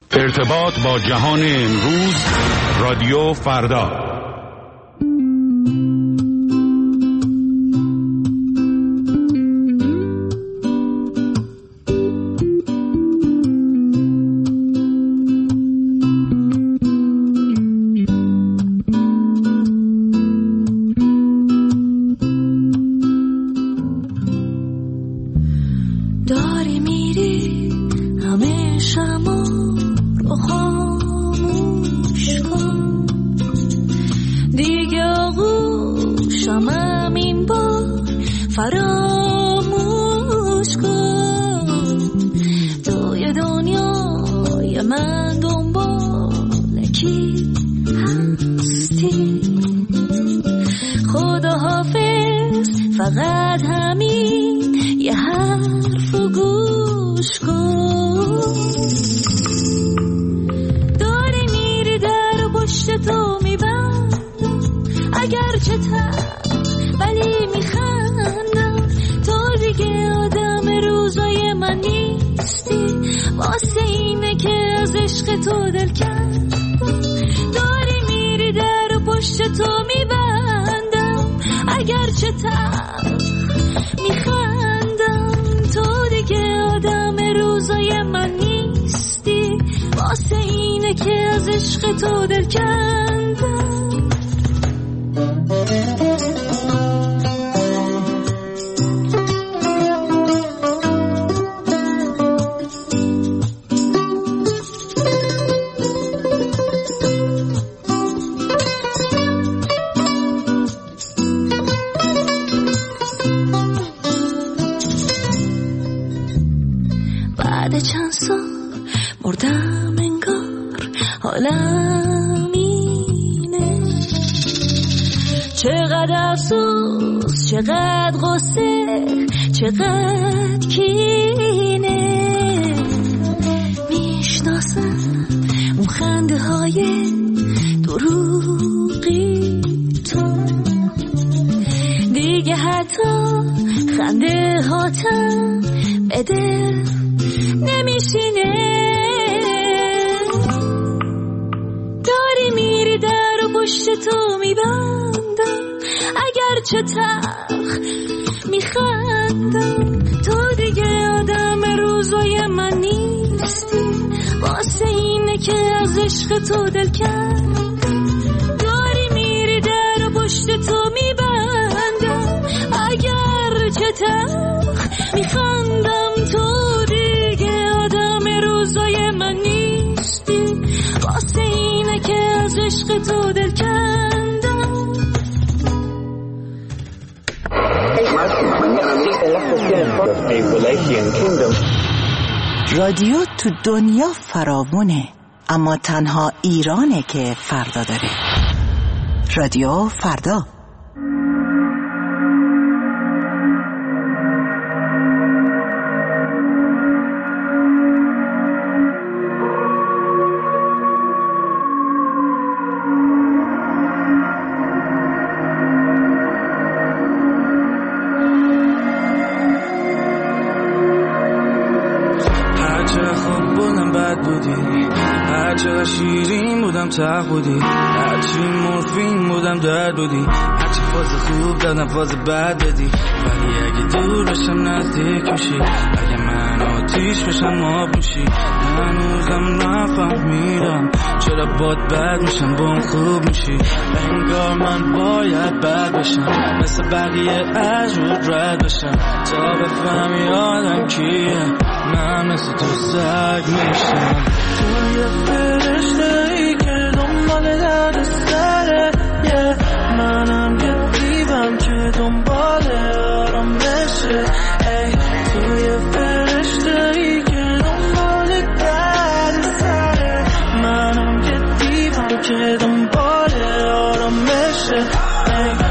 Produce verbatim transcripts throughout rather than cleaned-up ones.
ارتباط با جهان امروز، رادیو فردا. رادیو تو دنیا فراوونه، اما تنها ایرانه که فردا داره. رادیو فردا. تق بودی، هرچی مورفین بودم درد بودی، هرچی فاز خوب دادم فاز بد بدی، ولی اگه دور بشم نزدیک میشی، اگه من آتیش بشم آب میشی، هنوزم نفهمیدم چرا باد بد میشم بام خوب میشی، انگار من باید بد بشم مثل بقیه از رود رد بشم تا بفهمی آدم کیه، من مثل تو سگ میشم. تو یه فرشته ای که دنبال درد سره، yeah. منم یه دیوم که دنبال آرامشه، ای تو یه فرشته ای که دنبال درد سره، منم یه دیوم که دنبال آرامشه، ای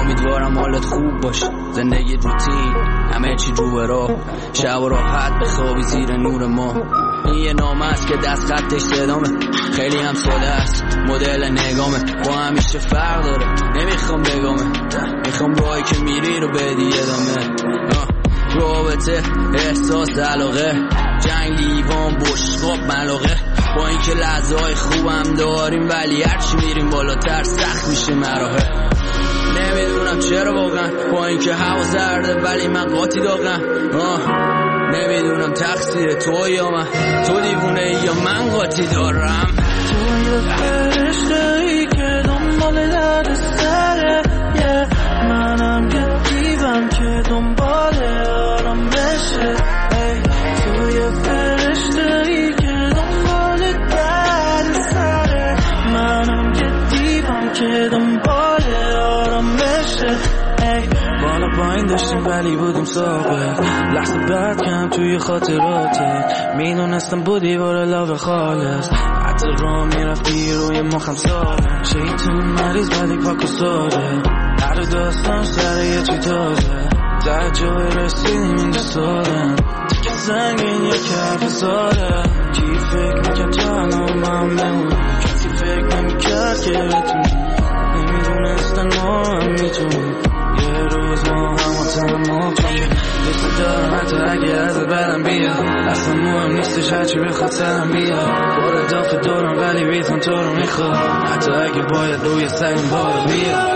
امیدوارم حالت خوب باشه، زندگی روتین همه چی رو به راه، شب و راحت بخوابی زیر نور ما. این یه نامه است که دست خطش صدامه، خیلی هم ساده است مدل نگامه، با همیشه فرق داره نمیخوام بگامه، میخوام راهی که میری رو بدی ادامه. رابطه احساس علاقه، جنگ لیوان بشقاب ملاقه، با اینکه لحظه های خوبم داریم ولی هرچی میریم بالاتر سخت میشه مراحل. نمیدونم چرا واقعا با اینکه هوا زرده ولی من قاطی داغم. نمیدونم تقصیر تو یا من، تو دیوونه یا من قاطی دارم. تو یه فرشته ای که دنبال درد سره، منم یه دیوم که دنبال آرامشه. تو یه فرشته ای که دنبال درد سره، منم یه دیوم که دنبال آرامشه. بالا پایین داشتیم ولی بودیم ثابت، لحظه بعد کم توی خاطراتت میدونستم بودی بار لاو خالص، حتی را میرفتی روی مخم سالم، شیطون مریض ولی پاک و ساده، هر داستان سر یه چی تازه، در جای رسیدیم اینجا سالم، تیکه سنگین یا کف ساده. کی فکر میکرد تو الان من بمونی، کسی فکر نمیکرد که بتونی، نمیدونستن ما هم میتونی یه روز ما همون تنها کنیم. دوست دارم حتی اگه از برم بیا، اصلا مهم نیستش هرچی بخواد سرم بیا، بار دافت دورم ولی ریتم تو رو میخواد، حتی اگه باید روی سرم باید بیا.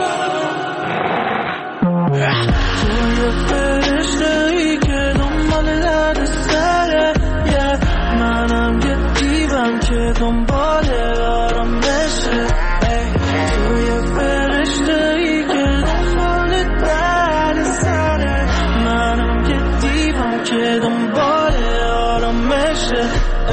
تو یه فرشته ای که دنبال درد سره، منم یه دیوم که دنبال آرامشه. تو یه فرشته ای که دنبال درد سره، منم یه دیوم که دنبال آرامشه.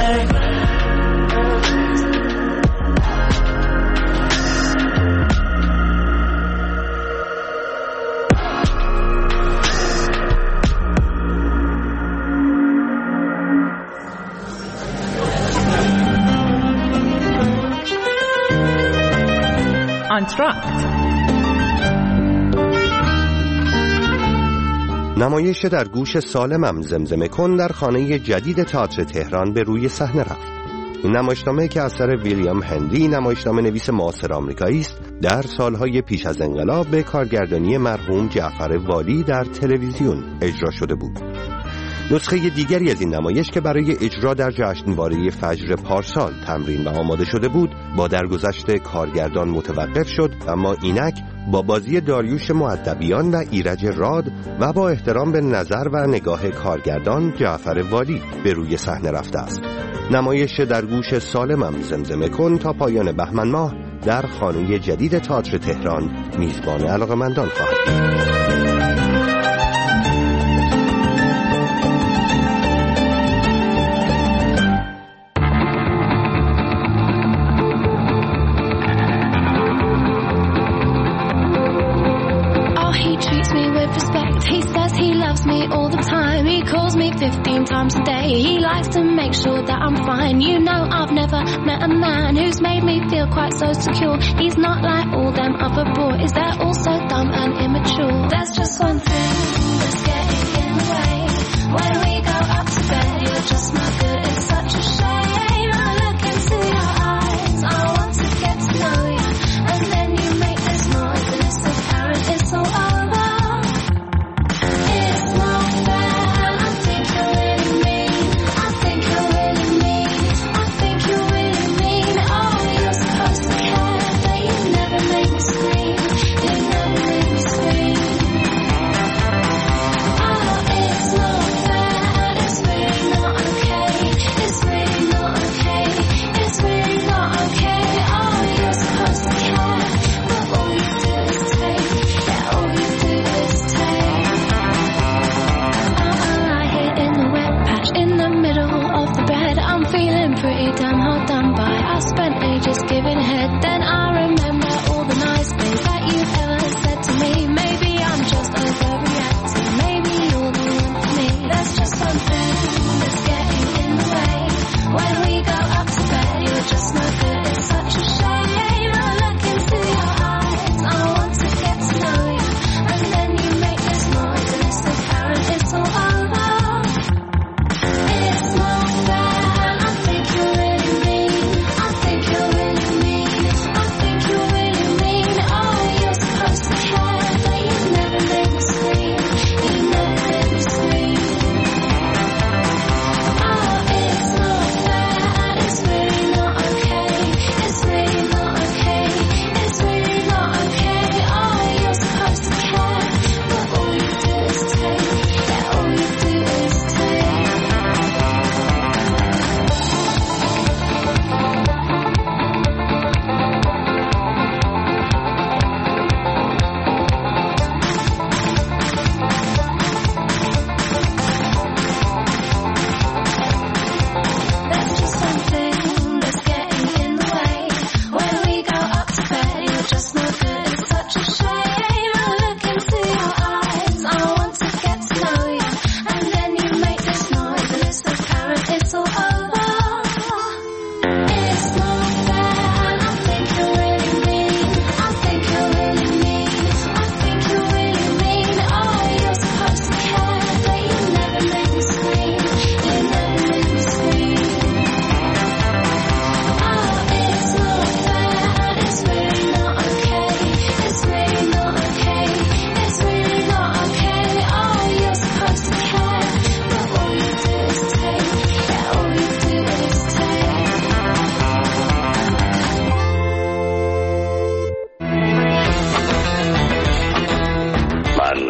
نمایش در گوش سالمم زمزمه کن در خانه جدید تئاتر تهران به روی صحنه رفت. این نمایشنامه که اثر ویلیام هنری، نمایشنامه نویس معاصر آمریکایی است، در سالهای پیش از انقلاب به کارگردانی مرحوم جعفر والی در تلویزیون اجرا شده بود. نسخه دیگری از این نمایش که برای اجرا در جشنواره فجر پارسال تمرین و آماده شده بود، با درگذشت کارگردان متوقف شد، اما اینک با بازی داریوش مؤدبیان و ایرج راد و با احترام به نظر و نگاه کارگردان جعفر والی به روی صحنه رفته است. نمایش در گوش سالمم زمزمه کن تا پایان بهمن ماه در خانه جدید تئاتر تهران میزبان علاقه‌مندان خواهد بود. fifteen times a day. He likes to make sure that I'm fine. You know I've never met a man who's made me feel quite so secure. He's not like all them other boys, they're all so dumb and immature. There's just one thing that's getting in the way. When we go up to bed, you're just not good. It's such a shame. I look into your eyes, I want to get to know you, and then you make this noise and it's apparent it's all over. It's not fair.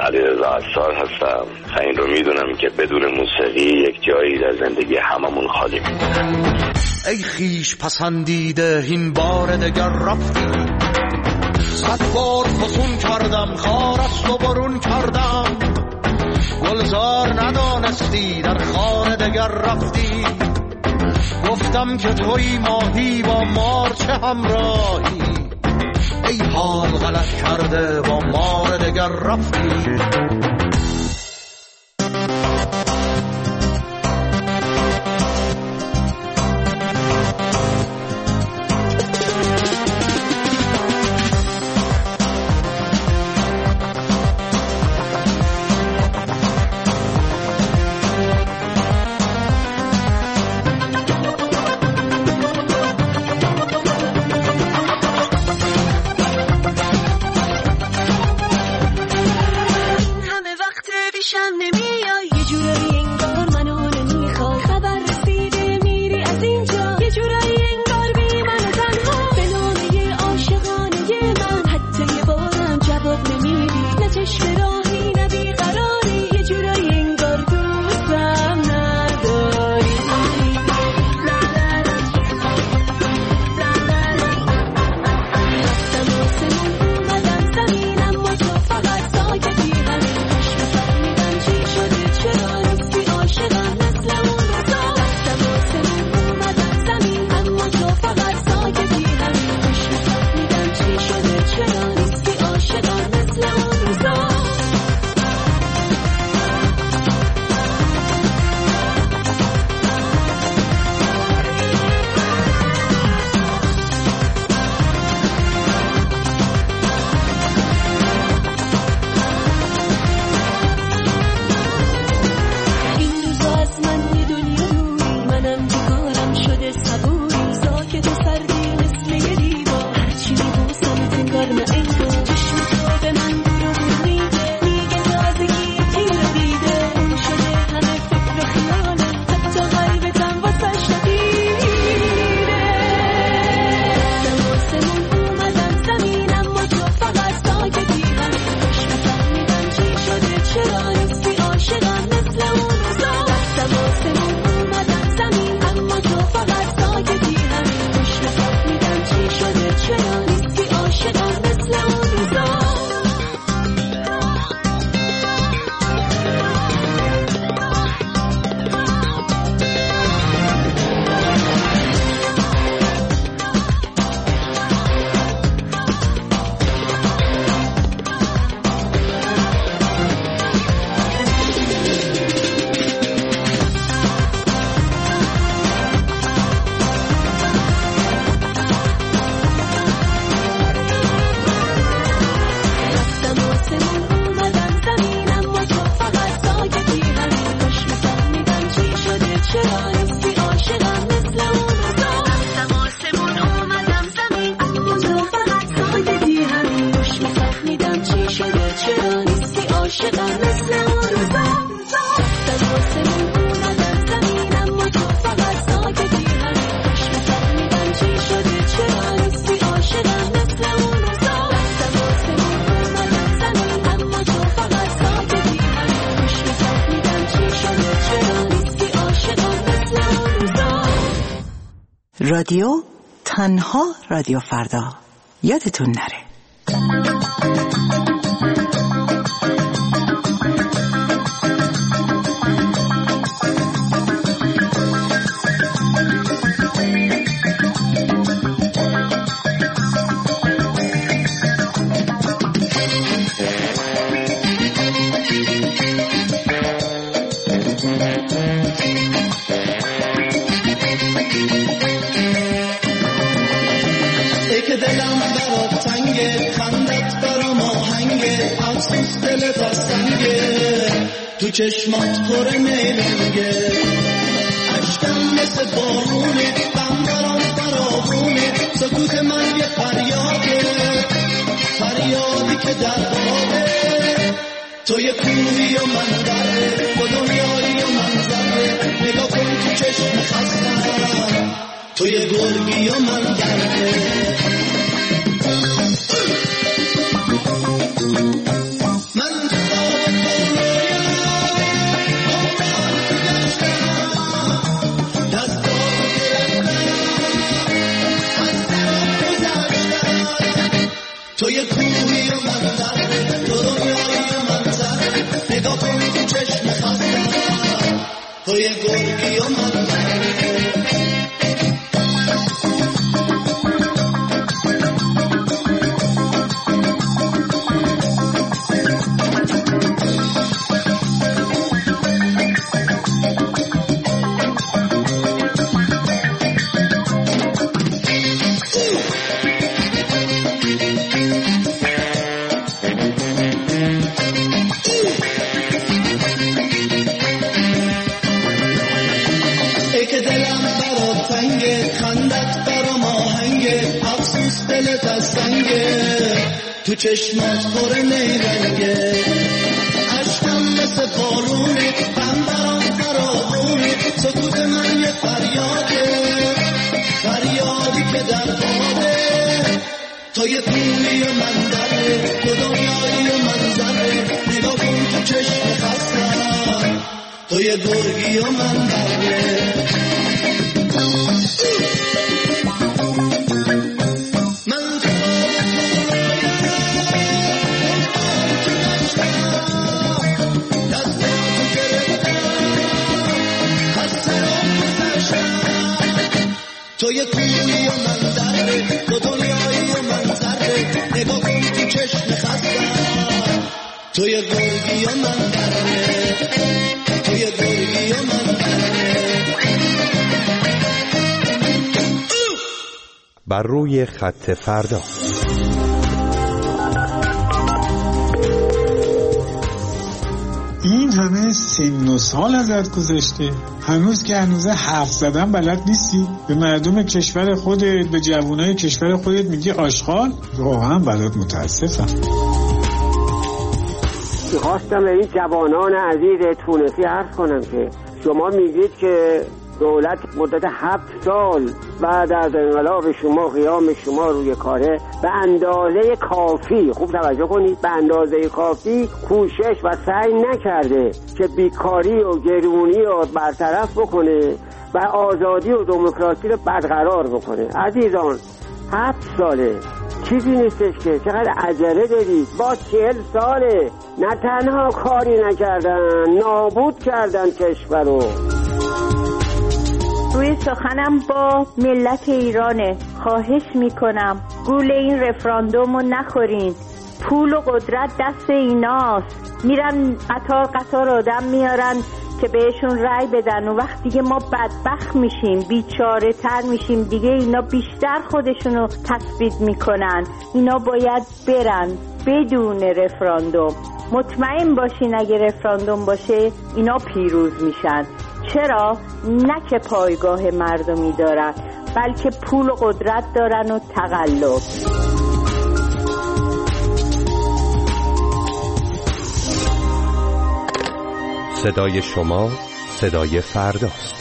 علیرضا عصار هستم. این رو میدونم که بدون موسیقی یک جایی در زندگی هممون خالی میمونه. ای خیش پسندیده این بار دگر رفتی، صد بار فسون کردم خارست و برون کردم، گلزار ندانستی در خانه دگر رفتی، گفتم که توی ماهی با مار چه همراهی، ای حال غلط کرده با مار دگر رفتی. رادیو تنها رادیو فردا، یادتون نره. تو چشمات پر میلنگه، عشقم مثل بارونه، غم برام فراوونه، سکوت من یه فریاده، فریادی که در باده، تو یه کوهی و من دره، و دنیایی و من زره، نگاه کن تو چشم خستم، تو یه گرگی و من درده. من چشمات پر نیرنگه، عشقم مثل بارونه، غم برام فراوونه، سکوت من یه فریاده، فریادی که در خوابه. تو یه پولی و منظره، تو دنیایی و منظره، نگاه کن تو چشم خستم، تو یه گرگی و منظره. تو یه کوی و منظره، تو دنیایی و منظره، نگاه کن تو چشم خستم، تو یه گرگی و منظره، تو یه گرگی و منظره. بر روی خط فردا. این همه سن و سال ازت گذشته، هنوز که هنوزه حرف زدن بلد نیستی؟ به مردم کشور خودت، به جوانای کشور خودت میگی آشغال؟ واقعا برات متاسفم. میخواستم به این جوانان عزیز تونسی عرض کنم که شما میگید که دولت مدت هفت سال بعد از انقلاب شما، قیام شما روی کاره، به اندازه کافی، خوب توجه کنید، به اندازه کافی کوشش و سعی نکرده که بیکاری و گرونی رو برطرف بکنه و آزادی و دموکراسی رو برقرار بکنه. عزیزان، هفت ساله چیزی نیستش که چقدر عجله دارید. با چهل ساله نه تنها کاری نکردن، نابود کردن کشور رو. روی سخنم با ملت ایرانه، خواهش میکنم گول این رفراندوم رو نخورین. پول و قدرت دست ایناست، میرن قطار قطار آدم میارن که بهشون رای بدن و وقت دیگه ما بدبخت میشیم، بیچاره تر میشیم دیگه. اینا بیشتر خودشونو تثبیت میکنن. اینا باید برن بدون رفراندوم. مطمئن باشین اگه رفراندوم باشه اینا پیروز میشن. چرا؟ نه که پایگاه مردمی دارن، بلکه پول و قدرت دارن و تقلب. صدای شما صدای فرداست.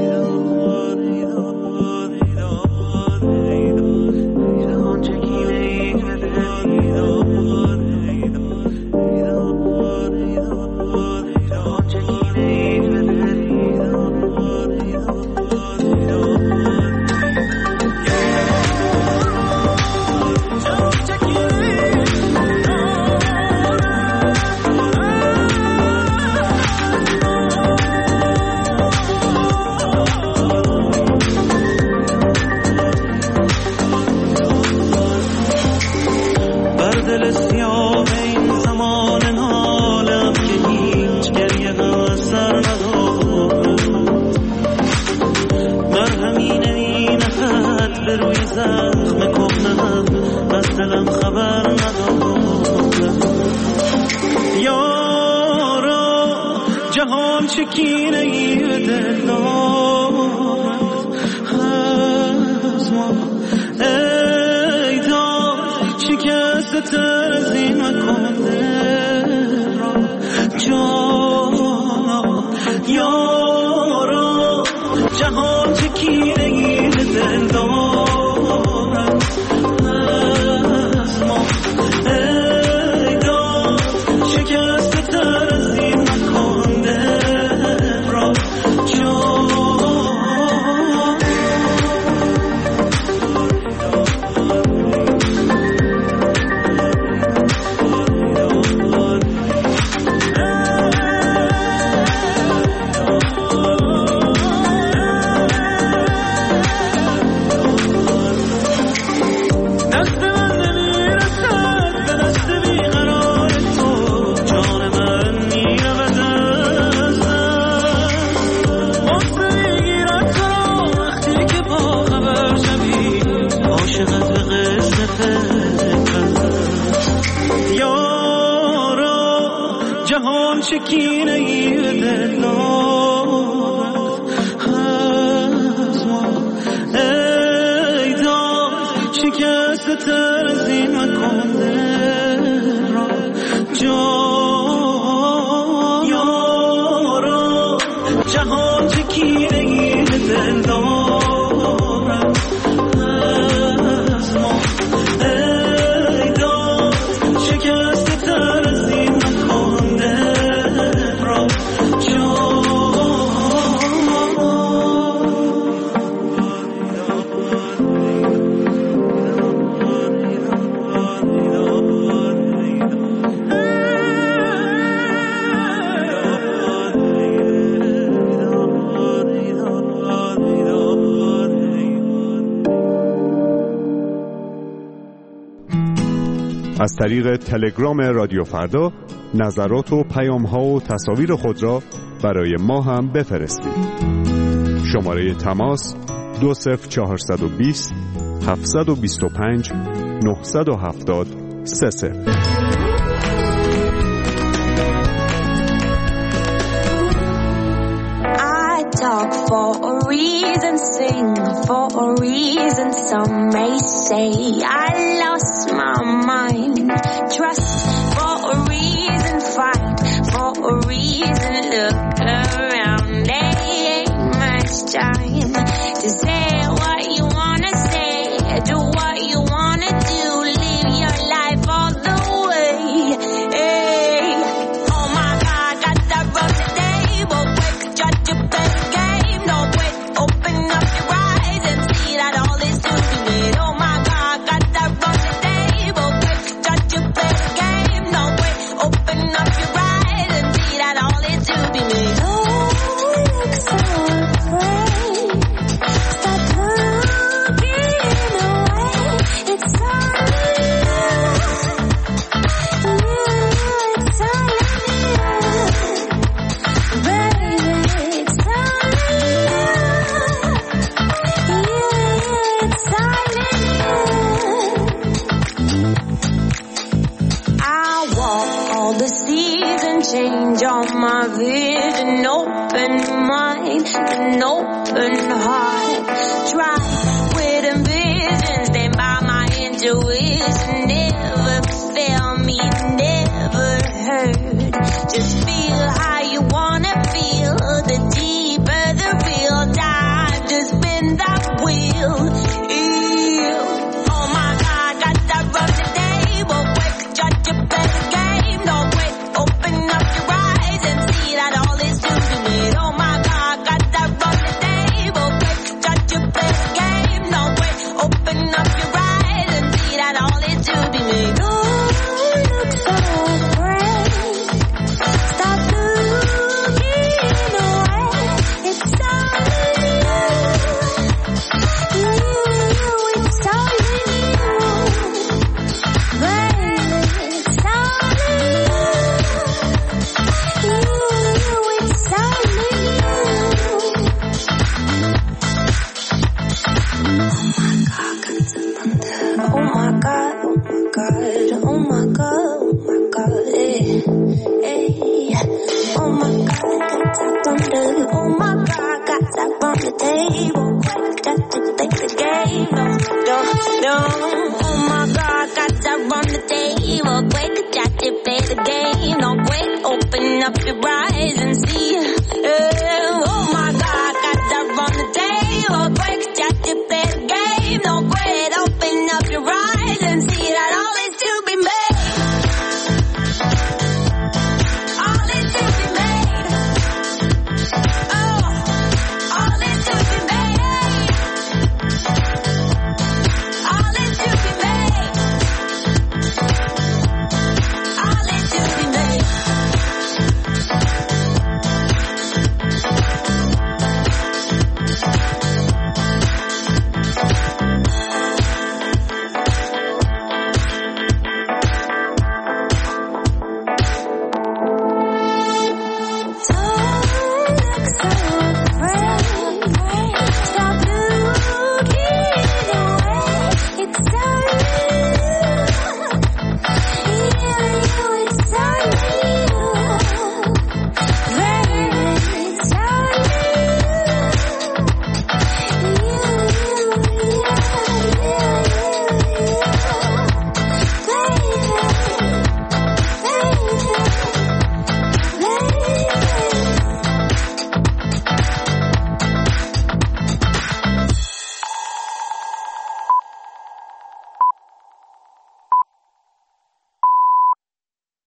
جهان چکینه ای دل دارد از ما، ای داد شکست تر از این مکنده از طریق تلگرام رادیو فردا نظرات و پیام‌ها و تصاویر خود را برای ما هم بفرستید. شماره تماس دو صفر چهارصد و بیست هفتصد و بیست و پنج نهصد و هفتاد سه صفر. Talk for a reason, sing for a reason. Some may say I lost my mind. Trust for a reason, fight for a reason. Look around, there ain't much time to say what you wanna say, do what you wanna do, live your life all the way. Hey. Oh my God, got that run the table, quick, judge your best. Open up your eyes and see that all is to be made. Oh my God, got that run the table. Quick, judge your play the game. No way. Open up your eyes and see that all is to be made. Oh, look so great. Stop looking away. It's all in you. It's all in you. Baby, it's all in you. Change on my vision, open mind, an open heart. Try with ambition, stand by my intuition. Never fail me, never hurt. Just feel how you wanna feel. The deeper the real dive, just spin that wheel. Ew. Oh my God, got that run the table. Quick, judge your better game. No wait, open up your eyes and see that all is to be made. Oh my God, got that run the table. Quick, judge your better game. No wait, open up your eyes and see that all is to be made. Oh, look so great. Stop looking away. It's all in you. You, you, it's all in you. Baby, it's all in you. You, you, it's all in you. Oh my God, oh my God, oh my God, eh, eh. Oh my God, got that on the, oh my God, got that on the table. Quick, got to take the game, no, no, no. Oh my God, got that on the table. Quick, got to play the game, no, quick, open up your eyes and see